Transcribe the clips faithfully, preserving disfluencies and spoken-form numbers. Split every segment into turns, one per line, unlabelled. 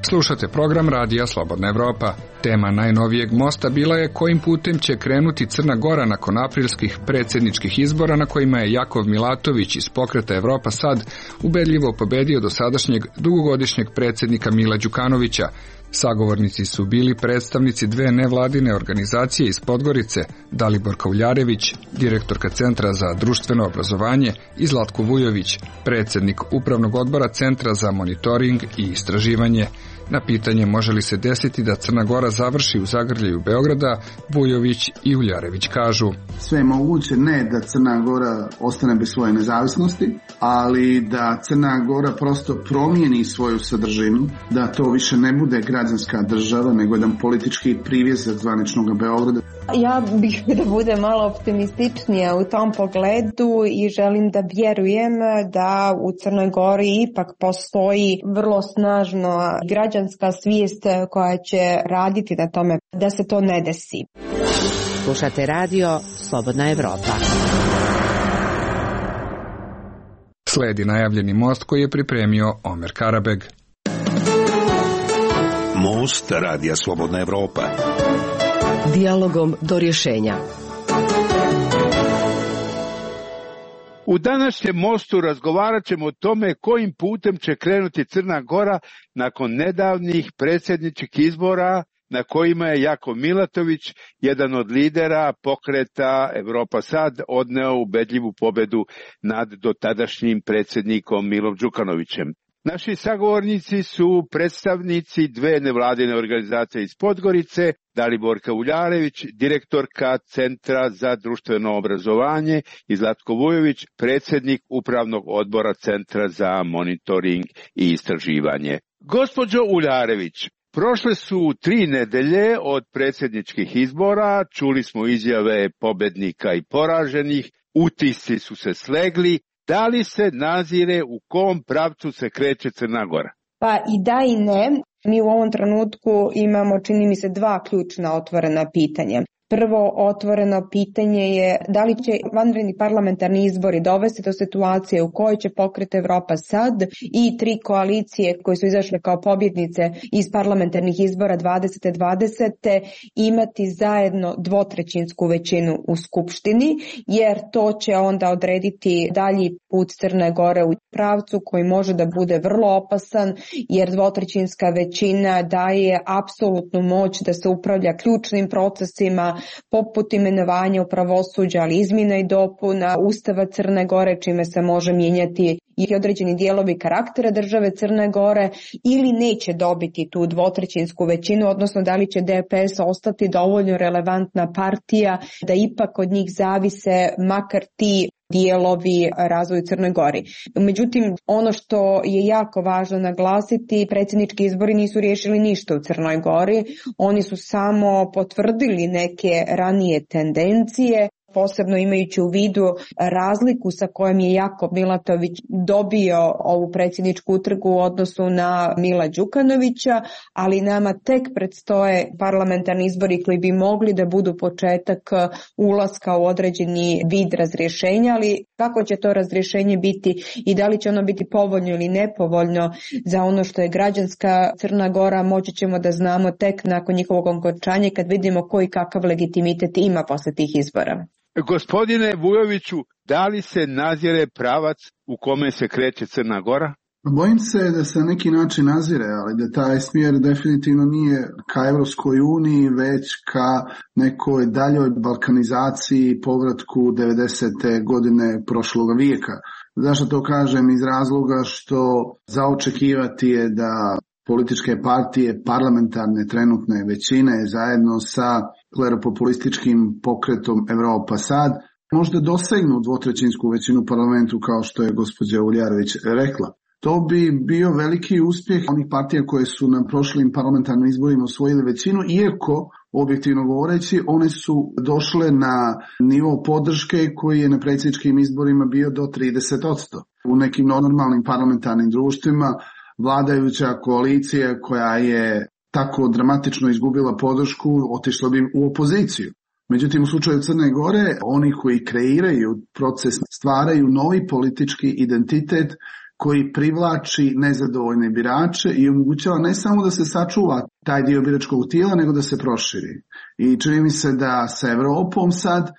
Slušate program Radija Slobodna Evropa. Tema najnovijeg mosta bila je kojim putem će krenuti Crna Gora nakon aprilskih predsjedničkih izbora na kojima je Jakov Milatović iz pokreta Evropa Sad ubedljivo pobedio dosadašnjeg dugogodišnjeg predsjednika Mila Đukanovića. Sagovornici su bili predstavnici dve nevladine organizacije iz Podgorice, Dalibor Kavljarević, direktorka Centra za društveno obrazovanje, i Zlatko Vujović, predsjednik Upravnog odbora Centra za monitoring i istraživanje. Na pitanje može li se desiti da Crna Gora završi u zagrljaju Beograda, Vujović i Uljarević kažu:
sve je moguće, ne da Crna Gora ostane bez svoje nezavisnosti, ali da Crna Gora prosto promijeni svoju sadržinu, da to više ne bude građanska država, nego jedan politički privjezak zvaničnog Beograda.
Ja bih da bude malo optimističnija u tom pogledu i želim da vjerujem da u Crnoj Gori ipak postoji vrlo snažno građanska svijest koja će raditi na tome da se to ne desi.
Slušate radio Slobodna Evropa.
Sledi najavljeni most koji je pripremio Omer Karabeg.
Most Radija Slobodna Evropa.
Dijalogom do rješenja.
U današnjem mostu razgovarat ćemo o tome kojim putem će krenuti Crna Gora nakon nedavnih predsjedničkih izbora na kojima je Jakov Milatović, jedan od lidera pokreta Evropa Sad, odneo ubedljivu pobedu nad dotadašnjim predsjednikom Milom Đukanovićem. Naši sagovornici su predstavnici dve nevladine organizacije iz Podgorice, Dalibor Kavljarević, direktorka Centra za društveno obrazovanje, i Zlatko Vujović, predsjednik Upravnog odbora Centra za monitoring i istraživanje. Gospođo Uljarević, prošle su tri nedelje od predsjedničkih izbora, čuli smo izjave pobednika i poraženih, utisci su se slegli. Da li se nazire u kom pravcu se kreće Crna Gora?
Pa i da i ne. Mi u ovom trenutku imamo, čini mi se, dva ključna otvorena pitanja. Prvo otvoreno pitanje je da li će vanredni parlamentarni izbori dovesti do situacije u kojoj će pokret Evropa Sad i tri koalicije koje su izašle kao pobjednice iz parlamentarnih izbora dvadeset dvadeset imati zajedno dvotrećinsku većinu u Skupštini, jer to će onda odrediti dalji put Crne Gore u pravcu koji može da bude vrlo opasan, jer dvotrećinska većina daje apsolutnu moć da se upravlja ključnim procesima poput imenovanja u pravosuđa, ali izmjena i dopuna Ustava Crne Gore, čime se može mijenjati i određeni dijelovi karaktera države Crne Gore, ili neće dobiti tu dvotrećinsku većinu, odnosno da li će D P S ostati dovoljno relevantna partija da ipak od njih zavise makar ti dijelovi razvoju Crnoj Gori. Međutim, ono što je jako važno naglasiti, predsjednički izbori nisu riješili ništa u Crnoj Gori, oni su samo potvrdili neke ranije tendencije, posebno imajući u vidu razliku sa kojom je Jakov Milatović dobio ovu predsjedničku utrku u odnosu na Mila Đukanovića, ali nama tek predstoje parlamentarni izbori koji bi mogli da budu početak ulaska u određeni vid razrješenja, ali kako će to razrješenje biti i da li će ono biti povoljno ili nepovoljno za ono što je građanska Crna Gora, moći ćemo da znamo tek nakon njihovog okončanja kad vidimo koji kakav legitimitet ima posle tih izbora.
Gospodine Vujoviću, da li se nazire pravac u kome se kreće Crna Gora?
Bojim se da se na neki način nazire, ali da taj smjer definitivno nije ka Evropskoj uniji, već ka nekoj daljoj balkanizaciji, povratku devedesete godine prošloga vijeka. Zašto to kažem? Iz razloga što za očekivati je da političke partije parlamentarne trenutne većine zajedno sa kleropopulističkim pokretom Evropa Sad možda dosegnu dvotrećinsku većinu u parlamentu, kao što je gospođa Uljarević rekla. To bi bio veliki uspjeh onih partija koje su na prošlim parlamentarnim izborima osvojili većinu, iako, objektivno govoreći, one su došle na nivo podrške koji je na predsjedničkim izborima bio do trideset posto. U nekim normalnim parlamentarnim društvima vladajuća koalicija koja je tako dramatično izgubila podršku otišla bi u opoziciju. Međutim, u slučaju Crne Gore, oni koji kreiraju proces stvaraju novi politički identitet koji privlači nezadovoljne birače i omogućava ne samo da se sačuva taj dio biračkog tijela, nego da se proširi. I čini mi se da sa Europom sad,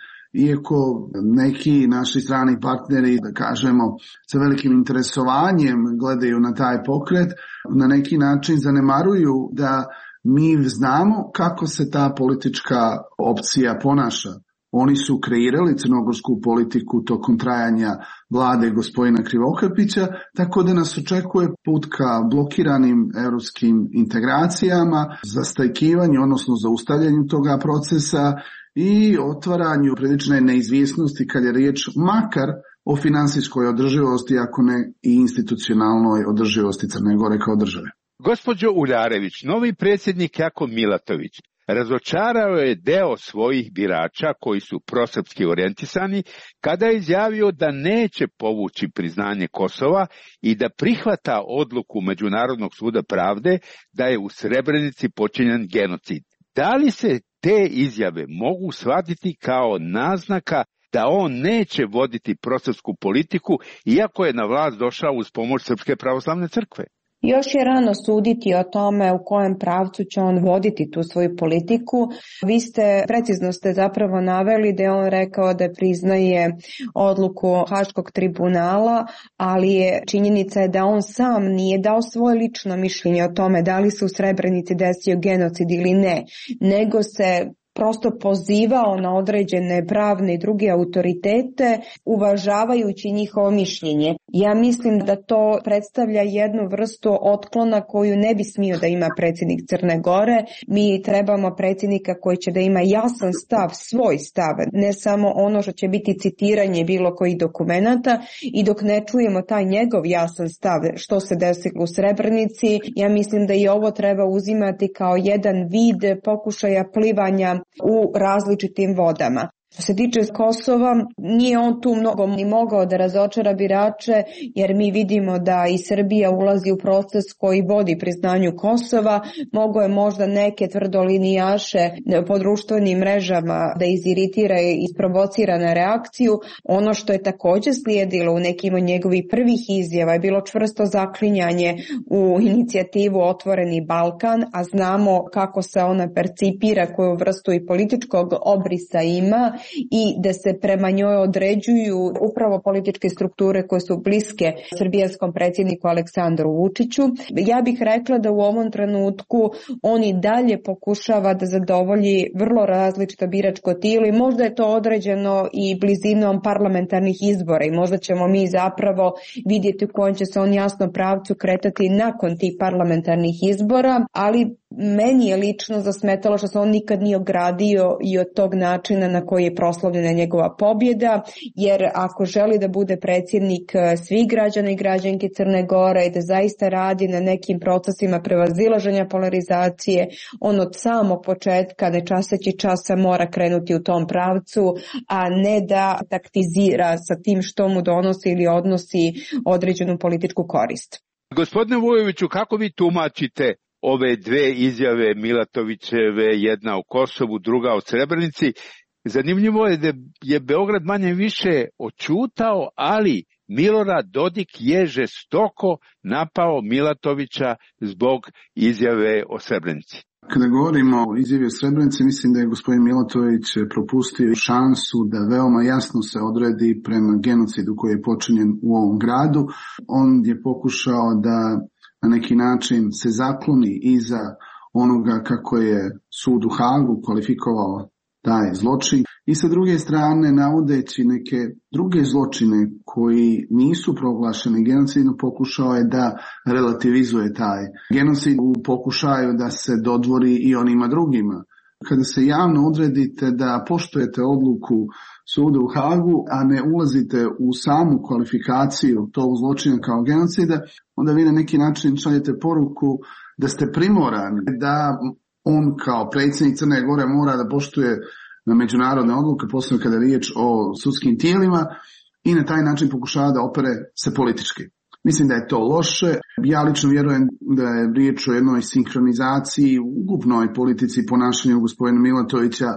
iako neki naši strani partneri, da kažemo, sa velikim interesovanjem gledaju na taj pokret, na neki način zanemaruju da mi znamo kako se ta politička opcija ponaša. Oni su kreirali crnogorsku politiku tokom trajanja vlade gospodina Krivokapića, tako da nas očekuje put ka blokiranim europskim integracijama, zastajkivanju, odnosno zaustavljanju toga procesa i otvaranju prilične neizvjesnosti kad je riječ makar o finansijskoj održivosti, ako ne i institucionalnoj održivosti Crne Gore kao države.
Gospođo Uljarević, novi predsjednik Jakov Milatović razočarao je deo svojih birača koji su prosrpski orijentisani kada je izjavio da neće povući priznanje Kosova i da prihvata odluku Međunarodnog suda pravde da je u Srebrenici počinjen genocid. Da li se te izjave mogu shvatiti kao naznaka da on neće voditi prosrpsku politiku iako je na vlast došao uz pomoć Srpske pravoslavne crkve?
Još je rano suditi o tome u kojem pravcu će on voditi tu svoju politiku. Vi ste, precizno ste zapravo naveli da je on rekao da priznaje odluku Haškog tribunala, ali je činjenica je da on sam nije dao svoje lično mišljenje o tome da li se u Srebrenici desio genocid ili ne, nego se prosto pozivao na određene pravne i druge autoritete, uvažavajući njihovo mišljenje. Ja mislim da to predstavlja jednu vrstu otklona koju ne bi smio da ima predsjednik Crne Gore. Mi trebamo predsjednika koji će da ima jasan stav, svoj stav, ne samo ono što će biti citiranje bilo kojih dokumenata, i dok ne čujemo taj njegov jasan stav što se desilo u Srebrenici, ja mislim da i ovo treba uzimati kao jedan vid pokušaja plivanja u različitim vodama. Što se tiče Kosova, nije on tu mnogo ni mogao da razočara birače, jer mi vidimo da i Srbija ulazi u proces koji vodi priznanju Kosova. Mogo je možda neke tvrdolinijaše po društvenim mrežama da iziritira i isprovocira na reakciju. Ono što je također slijedilo u nekim od njegovih prvih izjava je bilo čvrsto zaklinjanje u inicijativu Otvoreni Balkan, a znamo kako se ona percipira, koju vrstu i političkog obrisa ima, i da se prema njoj određuju upravo političke strukture koje su bliske srbijanskom predsjedniku Aleksandru Vučiću. Ja bih rekla da u ovom trenutku on i dalje pokušava da zadovolji vrlo različito biračko tijelo i možda je to određeno i blizinom parlamentarnih izbora i možda ćemo mi zapravo vidjeti u kojem će se on jasno pravcu kretati nakon tih parlamentarnih izbora, ali meni je lično zasmetalo što se on nikad nije ogradio i od tog načina na koji je proslavljena njegova pobjeda, jer ako želi da bude predsjednik svih građana i građanki Crne Gore i da zaista radi na nekim procesima prevazilaženja polarizacije, on od samog početka, ne časeći časa, mora krenuti u tom pravcu, a ne da taktizira sa tim što mu donosi ili odnosi određenu političku korist.
Gospodine Vujoviću, kako vi tumačite ove dve izjave Milatovićeve, jedna o Kosovu, druga o Srebrenici? Zanimljivo je da je Beograd manje više oćutao, ali Milorad Dodik je žestoko napao Milatovića zbog izjave o Srebrenici.
Kada govorimo o izjavi o Srebrenici, mislim da je gospodin Milatović propustio šansu da veoma jasno se odredi prema genocidu koji je počinjen u ovom gradu. On je pokušao da na neki način se zakloni iza onoga kako je sud u Hagu kvalifikovao taj zločin i sa druge strane navodeći neke druge zločine koji nisu proglašeni genocidom pokušao je da relativizuje taj genocid u pokušaju da se dodvori i onima drugima. Kada se javno odredite da poštujete odluku suda u Hagu, a ne ulazite u samu kvalifikaciju tog zločina kao genocida, onda vi na neki način šaljete poruku da ste primorani, da on kao predsjednik Crne Gore mora da poštuje međunarodne odluke, posebno kada je riječ o sudskim tijelima, i na taj način pokušava da opere se politički. Mislim da je to loše. Ja lično vjerujem da je riječ o jednoj sinhronizaciji u ukupnoj politici ponašanju gospodina Milatovića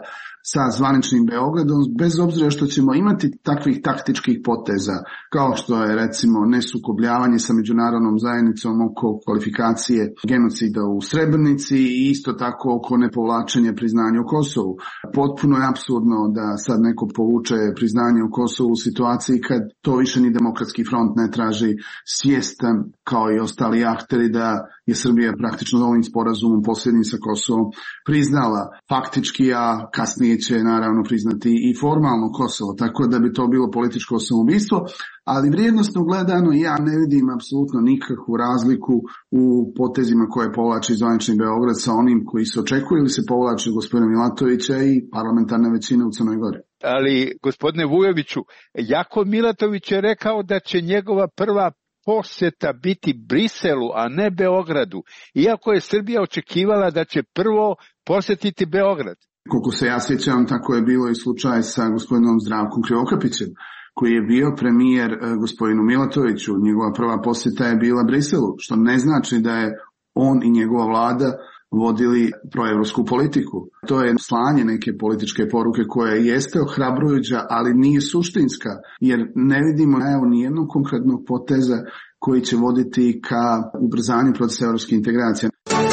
sa zvaničnim Beogradom, bez obzira što ćemo imati takvih taktičkih poteza, kao što je recimo nesukobljavanje sa međunarodnom zajednicom oko kvalifikacije genocida u Srebrenici i isto tako oko nepovlačenja priznanja u Kosovu. Potpuno je apsurdno da sad neko povuče priznanje u Kosovu u situaciji kad to više ni Demokratski front ne traži, svjestan kao i ostali akteri da je Srbija praktično ovim sporazumom posljednjim sa Kosovom priznala faktički, a kasnije će naravno priznati i formalno Kosovo, tako da bi to bilo političko samoubistvo, ali vrijednosno gledano ja ne vidim apsolutno nikakvu razliku u potezima koje povlači zvanični Beograd sa onim koji se očekuju ili se povlači gospodina Milatovića i parlamentarne većine u Crnoj Gori.
Ali, gospodine Vujoviću, Jakov Milatović je rekao da će njegova prva posjeta biti Briselu, a ne Beogradu, iako je Srbija očekivala da će prvo posjetiti Beograd.
Koliko se ja sjećam, tako je bilo i slučaj sa gospodinom Zdravkom Krivokapićem, koji je bio premijer gospodinu Milatoviću. Njegova prva posjeta je bila Briselu, što ne znači da je on i njegova vlada vodili proevropsku politiku. To je slanje neke političke poruke koja jeste ohrabrujuća, ali nije suštinska, jer ne vidimo evo nijednog konkretnog poteza koji će voditi ka ubrzanju procesa evropske integracije.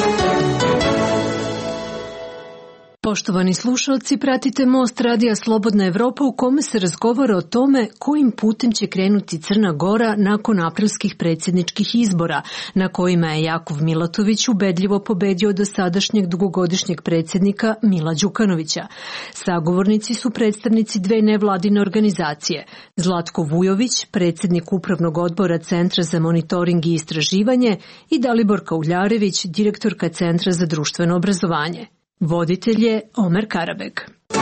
Poštovani slušalci, pratite Most Radija Slobodna Evropa u kome se razgovara o tome kojim putem će krenuti Crna Gora nakon aprilskih predsjedničkih izbora, na kojima je Jakov Milatović ubedljivo pobedio dosadašnjeg dugogodišnjeg predsjednika Mila Đukanovića. Sagovornici su predstavnici dve nevladine organizacije, Zlatko Vujović, predsjednik Upravnog odbora Centra za monitoring i istraživanje, i Dalibor Kauljarević, direktorka Centra za društveno obrazovanje. Voditelj je Omer Karabeg.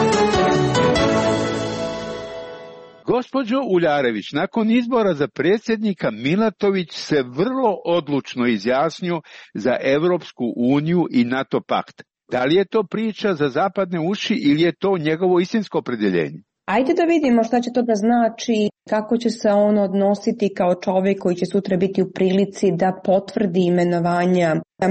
Gospođo Uljarević, nakon izbora za predsjednika Milatović se vrlo odlučno izjasnio za Evropsku uniju i NATO pakt. Da li je to priča za zapadne uši ili je to njegovo istinsko opredjeljenje?
Ajde da vidimo šta će to da znači, kako će se on odnositi kao čovjek koji će sutra biti u prilici da potvrdi imenovanja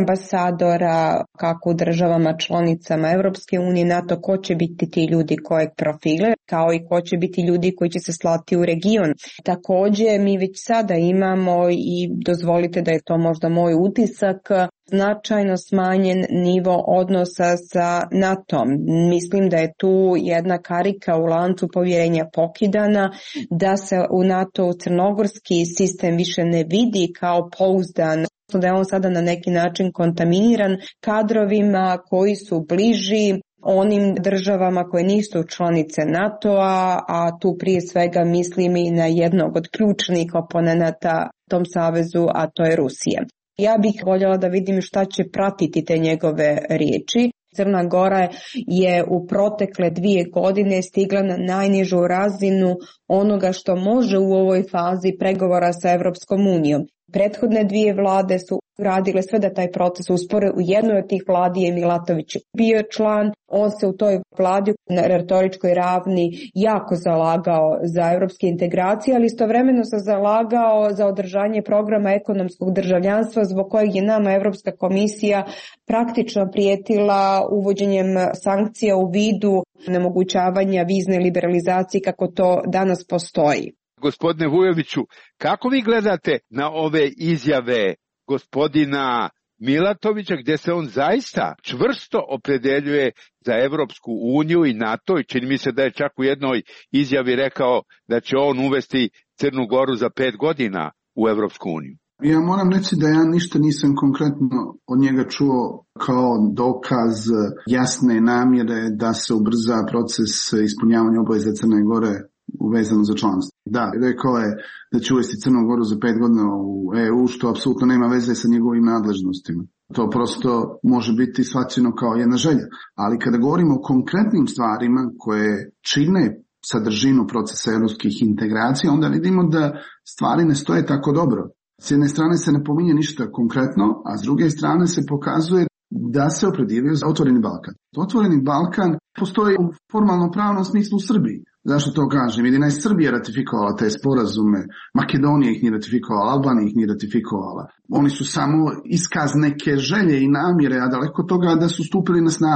ambasadora kako u državama članicama Evropske unije, NATO, ko će biti ti ljudi kojeg profile, kao i ko će biti ljudi koji će se slati u region. Također mi već sada imamo, i dozvolite da je to možda moj utisak, značajno smanjen nivo odnosa sa NATO-om. Mislim da je tu jedna karika u lancu povjerenja pokidana, da se u NATO crnogorski sistem više ne vidi kao pouzdan, da je on sada na neki način kontaminiran kadrovima koji su bliži onim državama koje nisu članice NATO-a, a tu prije svega mislim i na jednog od ključnih oponenata tom savezu, a to je Rusija. Ja bih voljela da vidim šta će pratiti te njegove riječi. Crna Gora je u protekle dvije godine stigla na najnižu razinu onoga što može u ovoj fazi pregovora sa Evropskom unijom. Prethodne dvije vlade su radile sve da taj proces uspore. U jednoj od tih vladi je Milatović bio član. On se u toj vladi na retoričkoj ravni jako zalagao za evropske integracije, ali istovremeno se zalagao za održanje programa ekonomskog državljanstva, zbog kojeg je nama Evropska komisija praktično prijetila uvođenjem sankcija u vidu nemogućavanja vizne liberalizacije kako to danas postoji.
Gospodine Vujoviću, kako vi gledate na ove izjave gospodina Milatovića, gdje se on zaista čvrsto opredeljuje za Evropsku uniju i NATO, i čini mi se da je čak u jednoj izjavi rekao da će on uvesti Crnu Goru za pet godina u Evropsku uniju?
Ja moram reći da ja ništa nisam konkretno od njega čuo kao dokaz jasne namjere da se ubrza proces ispunjavanja obaveza Crne Gore uvezano za članstvo. Da, rekao je da će uvesti Crnu Goru za pet godina u E U, što apsolutno nema veze sa njegovim nadležnostima. To prosto može biti shvaćeno kao jedna želja. Ali kada govorimo o konkretnim stvarima koje čine sadržinu procesa evropskih integracija, onda vidimo da stvari ne stoje tako dobro. S jedne strane se ne pominje ništa konkretno, a s druge strane se pokazuje da se opredjelio za Otvoreni Balkan. Otvoreni Balkan postoji u formalno pravnom smislu u Srbiji. Zašto to kažem? Jedina je Srbija ratifikovala te sporazume, Makedonija ih nije ratifikovala, Albanija ih nije ratifikovala. Oni su samo iskaz neke želje i namjere, a daleko toga da su stupili na snagu.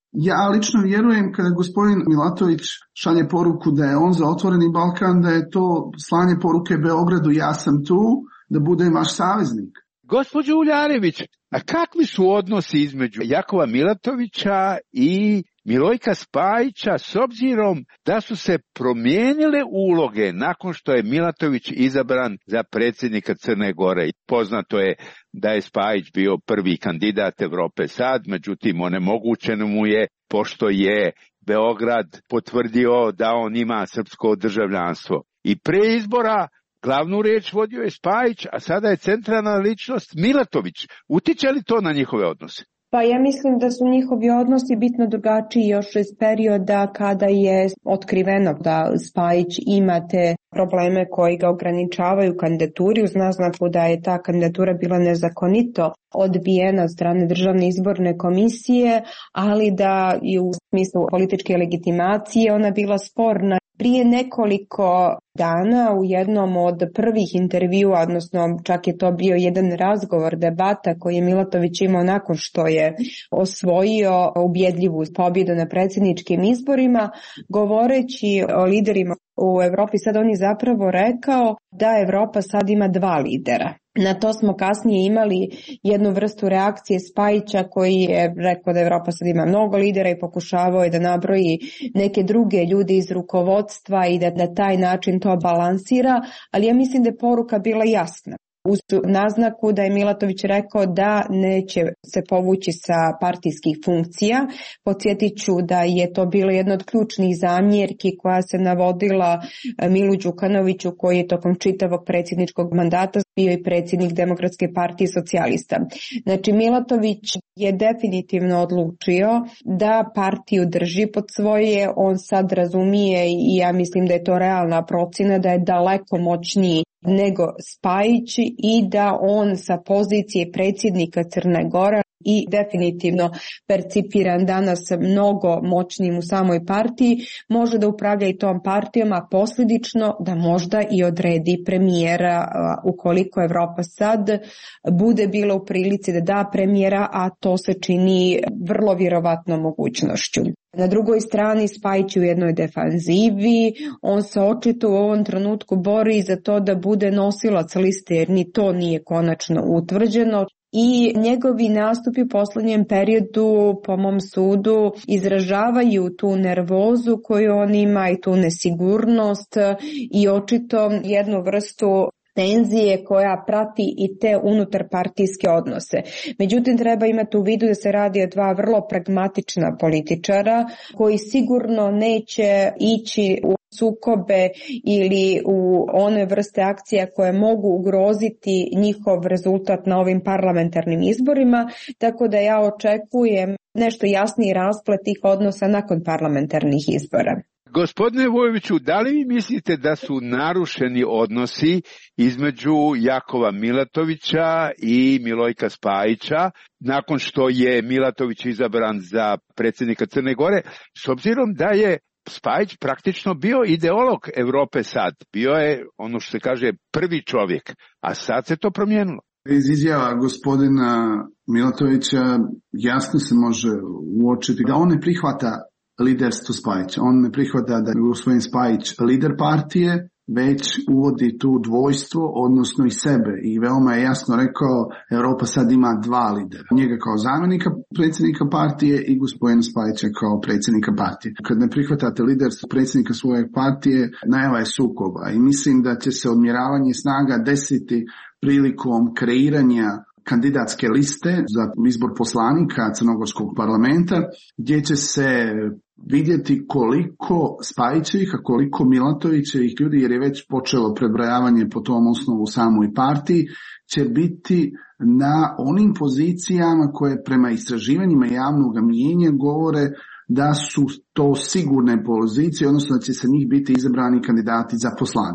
Ja lično vjerujem kada gospodin Milatović šalje poruku da je on za otvoreni Balkan, da je to slanje poruke Beogradu, ja sam tu, da budem vaš saveznik.
Gospođo Uljarević, a kakvi su odnosi između Jakova Milatovića i Milojka Spajića s obzirom da su se promijenile uloge nakon što je Milatović izabran za predsjednika Crne Gore? Poznato je da je Spajić bio prvi kandidat Evrope sad, međutim onemogućeno mu je pošto je Beograd potvrdio da on ima srpsko državljanstvo. I pre izbora glavnu riječ vodio je Spajić, a sada je centralna ličnost Milatović. Utiče li to na njihove odnose?
Pa ja mislim da su njihovi odnosi bitno drugačiji još iz perioda kada je otkriveno da Spajić ima te probleme koji ga ograničavaju kandidaturi, uz naznaku da je ta kandidatura bila nezakonito odbijena od strane Državne izborne komisije, ali da i u smislu političke legitimacije ona bila sporna. Prije nekoliko dana u jednom od prvih intervjua, odnosno čak je to bio jedan razgovor, debata koji je Milatović imao nakon što je osvojio ubjedljivu pobjedu na predsjedničkim izborima, govoreći o liderima u Evropi, sad on je zapravo rekao da Evropa sad ima dva lidera. Na to smo kasnije imali jednu vrstu reakcije Spajića koji je rekao da Evropa sad ima mnogo lidera i pokušavao je da nabroji neke druge ljude iz rukovodstva i da na taj način to balansira, ali ja mislim da je poruka bila jasna. Uz naznaku da je Milatović rekao da neće se povući sa partijskih funkcija. Podsjetit ću da je to bilo jedna od ključnih zamjerki koja se navodila Milu Đukanoviću koji je tokom čitavog predsjedničkog mandata bio i predsjednik Demokratske partije socijalista. Znači Milatović je definitivno odlučio da partiju drži pod svoje, on sad razumije i ja mislim da je to realna procjena da je daleko moćniji nego Spajić i da on sa pozicije predsjednika Crne Gore i definitivno percipiran danas mnogo moćnijim u samoj partiji, može da upravlja i tom partijom, a posljedično da možda i odredi premijera ukoliko Evropa sad bude bila u prilici da da premijera, a to se čini vrlo vjerovatnom mogućnošću. Na drugoj strani Spajić u jednoj defanzivi, on se očito u ovom trenutku bori za to da bude nosilac liste jer ni to nije konačno utvrđeno. I njegovi nastupi u posljednjem periodu, po mom sudu, izražavaju tu nervozu koju on ima i tu nesigurnost i očito jednu vrstu tenzije koja prati i te unutarpartijske odnose. Međutim, treba imati u vidu da se radi o dva vrlo pragmatična političara koji sigurno neće ići u sukobe ili u one vrste akcija koje mogu ugroziti njihov rezultat na ovim parlamentarnim izborima, tako da ja očekujem nešto jasniji rasplet tih odnosa nakon parlamentarnih izbora.
Gospodine Vujoviću, da li vi mislite da su narušeni odnosi između Jakova Milatovića i Milojka Spajića nakon što je Milatović izabran za predsjednika Crne Gore, s obzirom da je Spajić praktično bio ideolog Evrope sad, bio je ono što se kaže prvi čovjek, a sad se to promijenilo.
Iz izjava gospodina Milatovića jasno se može uočiti da on ne prihvata liderstvo Spajića. On ne prihvata da je gospodin Spajić lider partije, već uvodi tu dvojstvo, odnosno i sebe. I veoma je jasno rekao, Europa sad ima dva lidera. Njega kao zamjenika predsjednika partije i gospodina Spajića kao predsjednika partije. Kad ne prihvatate liderstvo predsjednika svoje partije, najava je sukoba. I mislim da će se odmjeravanje snaga desiti prilikom kreiranja kandidatske liste za izbor poslanika Crnogorskog parlamenta, gdje će se vidjeti koliko Spajićevih, a koliko Milatovićevih ljudi, jer je već počelo prebrojavanje po tom osnovu u samoj partiji, će biti na onim pozicijama koje prema istraživanjima javnog mnijenja govore da su to sigurne pozicije, odnosno da će se njih biti izabrani kandidati za poslanike.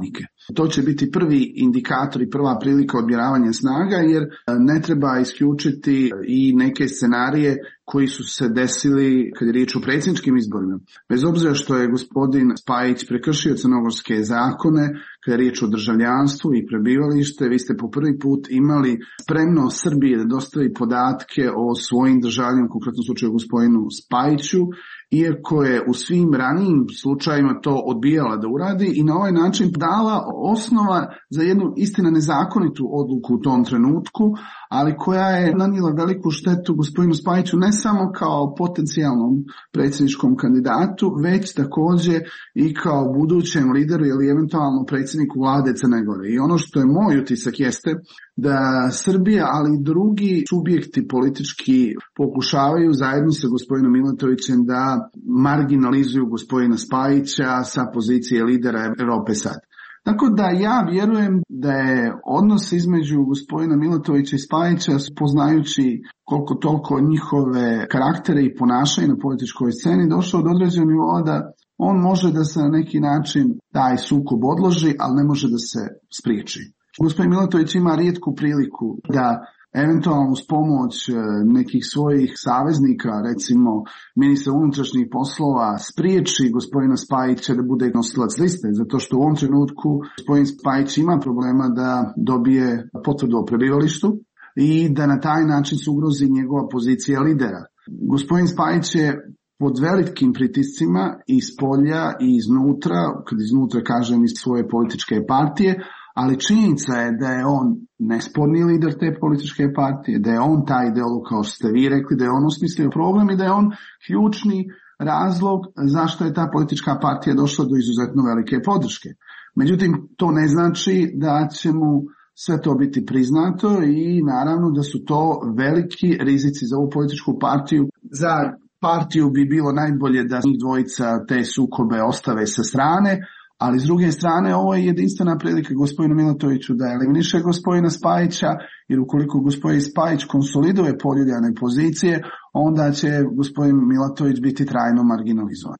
To će biti prvi indikator i prva prilika odmjeravanja snaga, jer ne treba isključiti i neke scenarije koji su se desili kad je riječ o predsjedničkim izborima. Bez obzira što je gospodin Spajić prekršio crnogorske zakone, kad je riječ o državljanstvu i prebivalište, vi ste po prvi put imali spremno Srbije da dostavi podatke o svojim državljanima, u konkretnom slučaju gospodinu Spajiću, iako je u svim ranijim slučajima to odbijala da uradi i na ovaj način dala osnova za jednu istina nezakonitu odluku u tom trenutku, ali koja je nanijela veliku štetu gospodinu Spajiću ne samo kao potencijalnom predsjedničkom kandidatu, već također i kao budućem lideru ili eventualno predsjedniku vlade Crne Gore. I ono što je moj utisak jeste da Srbija, ali i drugi subjekti politički pokušavaju zajedno sa gospodinom Milatovićem da marginalizuju gospodina Spajića sa pozicije lidera Europe sad. Tako da ja vjerujem da je odnos između gospodina Milatovića i Spajića, poznajući koliko toliko njihove karaktere i ponašanje na političkoj sceni, došao do određenog nivoa da on može da se na neki način taj sukob odloži, ali ne može da se spriječi. Gospodin Milatović ima rijetku priliku da eventualno uz pomoć nekih svojih saveznika, recimo ministra unutrašnjih poslova, spriječi gospodina Spajića da bude nosilac liste, zato što u ovom trenutku gospodin Spajić ima problema da dobije potvrdu o prebivalištu i da na taj način se ugrozi njegova pozicija lidera. Gospodin Spajić je pod velikim pritiscima iz polja i iznutra, kad iznutra kažem iz svoje političke partije, ali činjenica je da je on nesporni lider te političke partije, da je on taj ideolog, kao što ste vi rekli, da je on osmislio problem i da je on ključni razlog zašto je ta politička partija došla do izuzetno velike podrške. Međutim, to ne znači da će mu sve to biti priznato i naravno da su to veliki rizici za ovu političku partiju. Za partiju bi bilo najbolje da njih dvojica te sukobe ostave sa strane, ali s druge strane ovo je jedinstvena prilika gospodinu Milatoviću da eliminiše gospodina Spajića, jer ukoliko gospodin Spajić konsoliduje poljuljane pozicije, onda će gospodin Milatović biti trajno marginalizovan.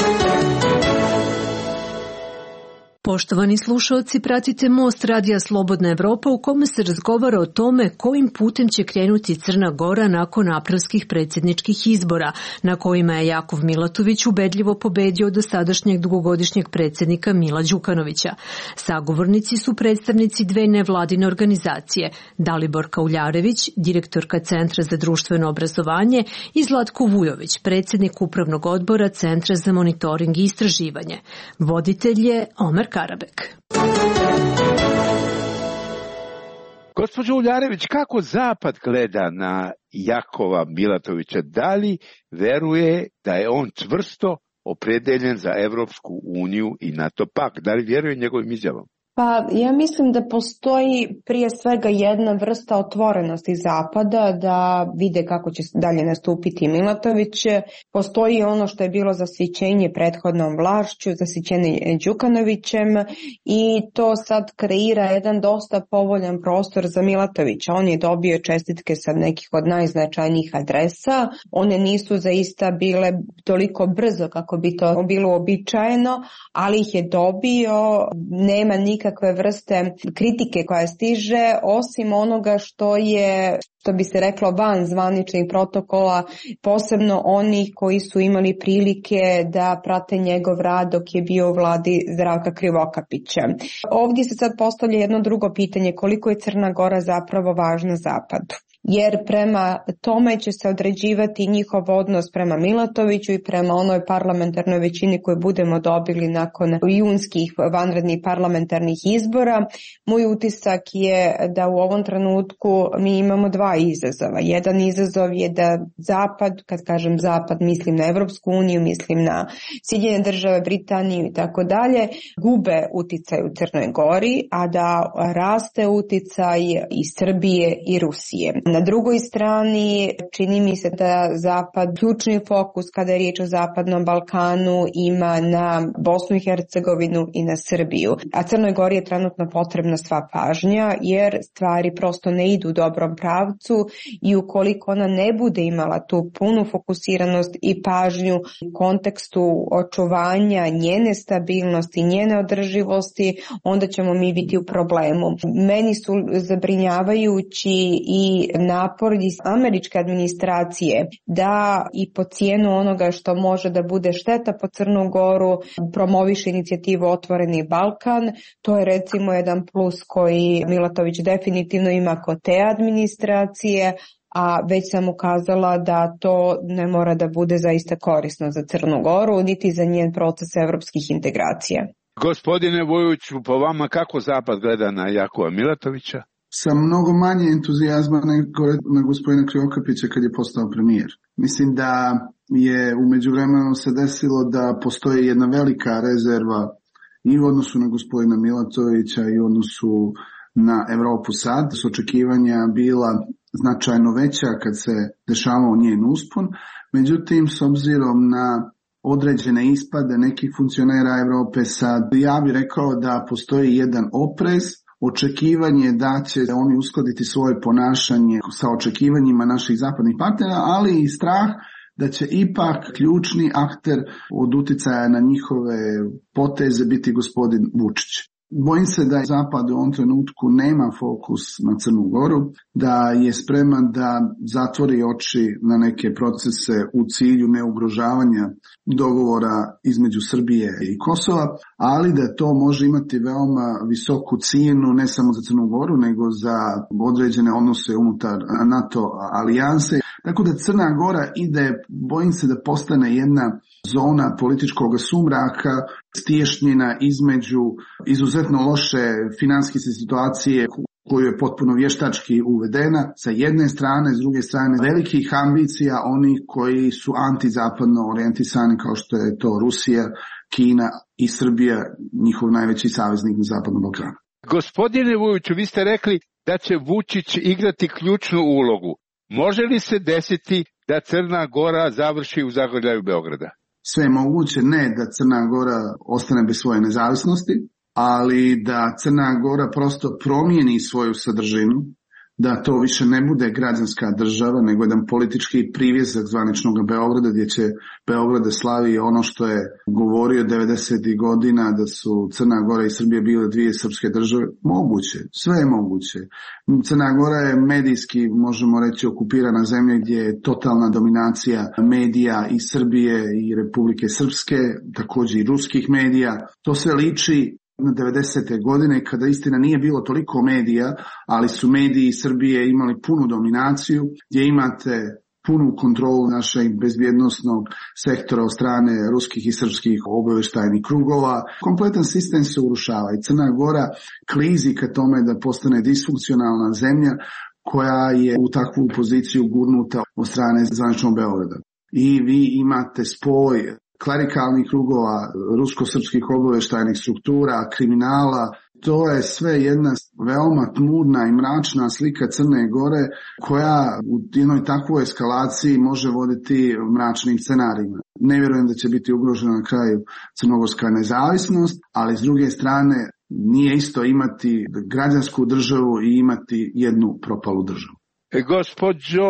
Poštovani slušalci, pratite Most radija Slobodna Evropa u kome se razgovara o tome kojim putem će krenuti Crna Gora nakon aprilskih predsjedničkih izbora, na kojima je Jakov Milatović ubedljivo pobedio dosadašnjeg dugogodišnjeg predsjednika Mila Đukanovića. Sagovornici su predstavnici dve nevladine organizacije, Dalibor Kauljarević, direktorka Centra za društveno obrazovanje, i Zlatko Vujović, predsjednik Upravnog odbora Centra za monitoring i istraživanje. Voditelj je Omer Karabek.
Gospođo Uljarević, kako Zapad gleda na Jakova Milatovića? Da li veruje da je on čvrsto opredeljen za Evropsku uniju i NATO pakt? Da li vjeruje njegovim izjavom?
Pa ja mislim da postoji prije svega jedna vrsta otvorenosti Zapada da vide kako će dalje nastupiti Milatović. Postoji ono što je bilo zasićenje prethodnom vlašću, zasićenje Đukanovićem, i to sad kreira jedan dosta povoljan prostor za Milatovića. On je dobio čestitke sa nekih od najznačajnijih adresa. One nisu zaista bile toliko brzo kako bi to bilo uobičajeno, ali ih je dobio. Nema nikakve kakve vrste kritike koja stiže, osim onoga što je, što bi se reklo, van zvaničnih protokola, posebno onih koji su imali prilike da prate njegov rad dok je bio u vladi Zdravka Krivokapića. Ovdje se sad postavlja jedno drugo pitanje, koliko je Crna Gora zapravo važna Zapadu. Jer prema tome će se određivati njihov odnos prema Milatoviću i prema onoj parlamentarnoj većini koju budemo dobili nakon junskih vanrednih parlamentarnih izbora. Moj utisak je da u ovom trenutku mi imamo dva izazova. Jedan izazov je da Zapad, kad kažem Zapad, mislim na Evropsku uniju, mislim na Sjedinjene države, Britaniju i tako dalje, gube uticaj u Crnoj Gori, a da raste uticaj i Srbije i Rusije. Na drugoj strani čini mi se da Zapad, ključni fokus kada je riječ o Zapadnom Balkanu ima na Bosnu i Hercegovinu i na Srbiju. A Crnoj Gori je trenutno potrebna sva pažnja jer stvari prosto ne idu u dobrom pravcu i ukoliko ona ne bude imala tu punu fokusiranost i pažnju u kontekstu očuvanja njene stabilnosti, njene održivosti, onda ćemo mi biti u problemu. Meni su zabrinjavajući i napor iz američke administracije da i po cijenu onoga što može da bude šteta po Crnu Goru promoviše inicijativu Otvoreni Balkan. To je recimo jedan plus koji Milatović definitivno ima kod te administracije, a već sam ukazala da to ne mora da bude zaista korisno za Crnu Goru, niti za njen proces evropskih integracija.
Gospodine Vujoviću, po vama kako Zapad gleda na Jakova Milatovića?
Sa mnogo manje entuzijazma nego na gospodina Krivokapića kad je postao premijer. Mislim da je u međuvremenu se desilo da postoji jedna velika rezerva i u odnosu na gospodina Milatovića i u odnosu na Evropu sad. S očekivanja bila značajno veća kad se dešavao njen uspon. Međutim, s obzirom na određene ispade nekih funkcionera Evrope sad, ja bih rekao da postoji jedan oprez, očekivanje da će oni uskladiti svoje ponašanje sa očekivanjima naših zapadnih partnera, ali i strah da će ipak ključni akter od uticaja na njihove poteze biti gospodin Vučić. Bojim se da Zapad u ovom trenutku nema fokus na Crnu Goru, da je spreman da zatvori oči na neke procese u cilju neugrožavanja dogovora između Srbije i Kosova, ali da to može imati veoma visoku cijenu ne samo za Crnu Goru, nego za određene odnose unutar NATO alijanse. Tako da Crna Gora ide, bojim se da postane jedna zona političkog sumraka, stiješnjena između izuzetno loše financijske situacije koju je potpuno vještački uvedena sa jedne strane, s druge strane velikih ambicija onih koji su antizapadno orijentisani kao što je to Rusija, Kina i Srbija, njihov najveći saveznik na Zapadnom Balkanu.
Gospodine Vujoviću, vi ste rekli da će Vučić igrati ključnu ulogu. Može li se desiti da Crna Gora završi u zagrljaju Beograda?
Sve je moguće, ne da Crna Gora ostane bez svoje nezavisnosti, ali da Crna Gora prosto promijeni svoju sadržinu, da to više ne bude građanska država, nego jedan politički privjezak zvaničnog Beograda, gdje će Beograd da slavi ono što je govorio devedesetih godina, da su Crna Gora i Srbija bile dvije srpske države. Moguće, sve je moguće. Crna Gora je medijski, možemo reći, okupirana zemlja gdje je totalna dominacija medija i Srbije i Republike Srpske, također i ruskih medija. To sve liči na devedesete godine kada istina nije bilo toliko medija, ali su mediji Srbije imali punu dominaciju, gdje imate punu kontrolu našeg bezbjednosnog sektora od strane ruskih i srpskih obavještajnih krugova. Kompletan sistem se urušava i Crna Gora klizi ka tome da postane disfunkcionalna zemlja koja je u takvu poziciju gurnuta od strane zvaničnog Beograda. I vi imate spoj klerikalnih krugova, rusko-srpskih obavještajnih struktura, kriminala. To je sve jedna veoma tmurna i mračna slika Crne Gore koja u jednoj takvoj eskalaciji može voditi mračnim scenarijima. Ne vjerujem da će biti ugrožena na kraju crnogorska nezavisnost, ali s druge strane nije isto imati građansku državu i imati jednu propalu državu.
E, gospođo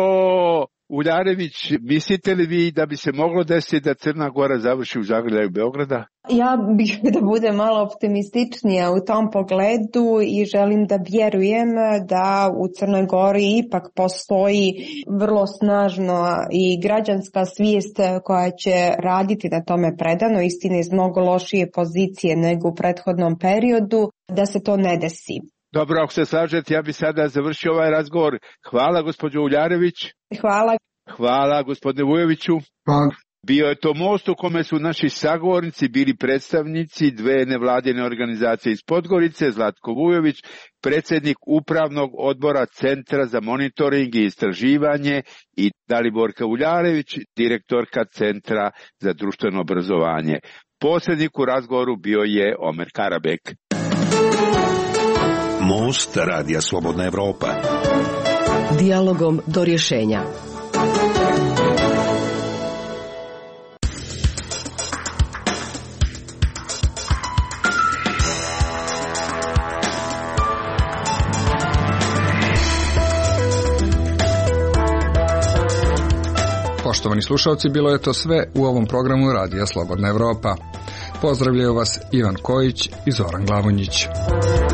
Uljarević, mislite li vi da bi se moglo desiti da Crna Gora završi u zagrljaju Beograda?
Ja bih da bude malo optimističnija u tom pogledu i želim da vjerujem da u Crnoj Gori ipak postoji vrlo snažno i građanska svijest koja će raditi na tome predano, istine iz mnogo lošije pozicije nego u prethodnom periodu, da se to ne desi.
Dobro, ako se slažete, ja bi sada završio ovaj razgovor. Hvala, gospođo Uljarević.
Hvala.
Hvala, gospodine Vujoviću.
Hvala.
Bio je to most u kome su naši sagovornici bili predstavnici dve nevladine organizacije iz Podgorice, Zlatko Vujović, predsjednik upravnog odbora Centra za monitoring i istraživanje, i Daliborka Uljarević, direktorka Centra za društveno obrazovanje. Posrednik u razgovoru bio je Omer Karabek.
Most Radija Slobodna Evropa.
Dijalogom do rješenja.
Poštovani slušalci, bilo je to sve u ovom programu Radija Slobodna Evropa. Pozdravljaju vas Ivan Kojić i Zoran Glavonjić.